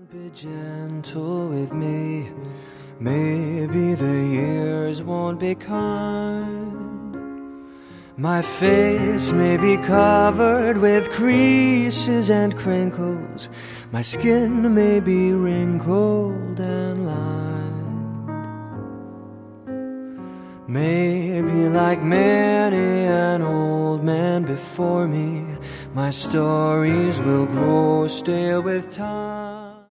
Be gentle with me. Maybe the years won't be kind. My face may be covered with creases and crinkles. My skin may be wrinkled and lined. Maybe like many an old man before me, my stories will grow stale with time.